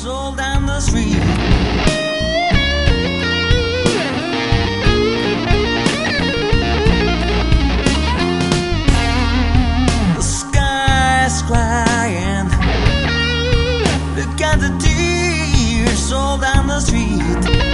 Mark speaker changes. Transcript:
Speaker 1: all down the street. The sky's crying, look at the tears all down the street.